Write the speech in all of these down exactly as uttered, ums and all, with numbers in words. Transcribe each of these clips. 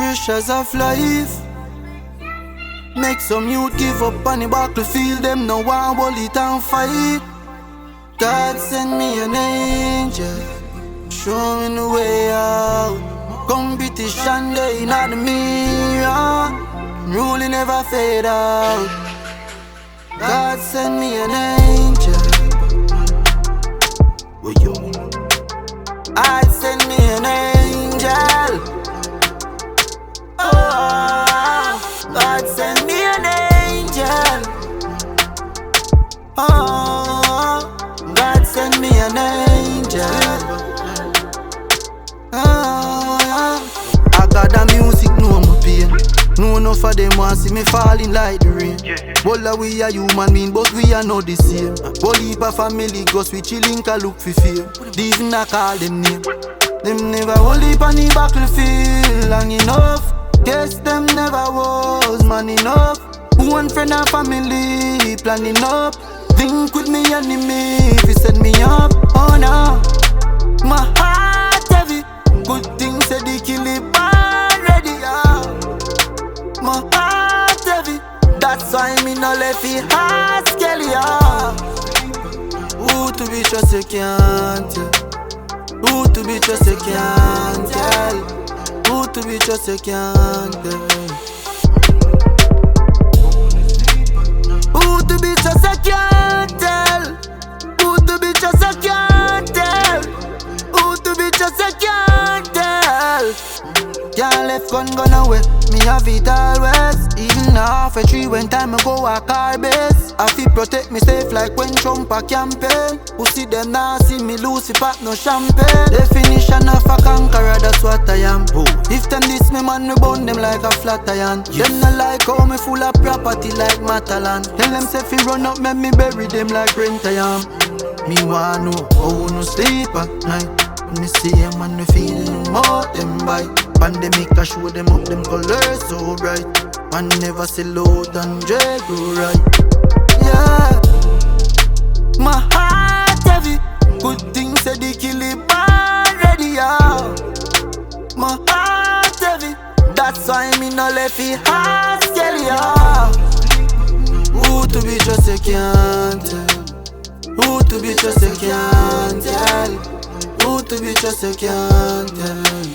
Pressures of life make some youth give up on the battlefield. Them no one hold it and fight. God send me an angel, show me the way out. Competition day not the mirror, ruling never fade out. God send me an angel. What you mean? I send me an angel. Oh, God send me an angel. Oh, God send me an angel. Oh, I got the music, no more pain. No enough of them want see me falling like the rain. Bola we are human being, but we are not the same. Bully pa family, cause we chillin' can look for fear. Even I call them name. Them never hold it on the battlefield long enough. Guess them never was man enough. One friend and family planning up. Think with me enemy if you set me up. Oh no, my heart heavy. Good things said they kill it already. Yeah. My heart heavy. That's why me no left it heart skelly. Yeah. Who to be trust you can't tell. Who to be trust you can't tell. Who to be trust you can't tell. Who to be trust you can't tell. Who to be trust you can't tell. Who to be trust you can't tell. Can't left gun gun away. Me have it always. Even half a tree when time I go a car base. I feel protect me safe like when Trump a campaign. Who see them now see me lose it pop no champagne. Definition of a conqueror, that's what I am. Ooh. If them this me man me burn them like a flat iron. Yes. Them not like how me full of property like Matalan. Tell them say fi run up make me bury them like rent I am. Me wanna know how no sleep at night. When me see them and me feeling more them bite. Pandemic I show them up them colors so bright. Man never sell out and Dre go right. Yeah, my heart heavy. Good things said they kill it already. Yeah, my heart heavy. That's why me no left it heart skelly. Yeah. Who to be trust you can't tell. Who to be trust you can't tell. Who to be trust you can't tell.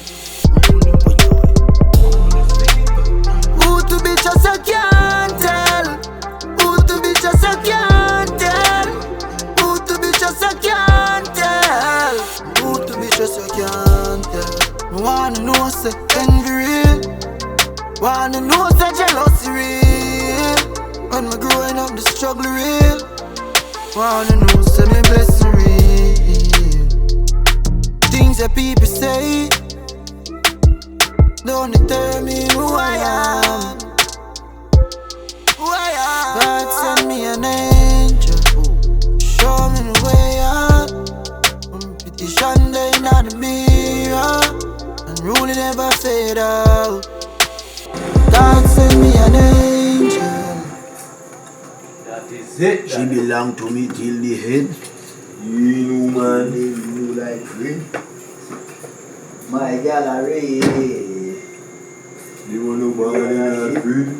Who to be trust you can't tell. Who to be trust you can't tell. Who to be trust you can't tell. Who to be trust you can't tell. Me wanna know say envy real. Wanna know say jealousy real. When me growing up the struggle real. Wanna know say me blessing real. Things that people say don't determine who I am. Who I am. God send me an angel, show me the way out. Competition day not the mirror, and ruling never fade out. God send me an angel. That is it. She belong to me till the end. You know man, they you like friend. My gallery. You wanna know about that friend?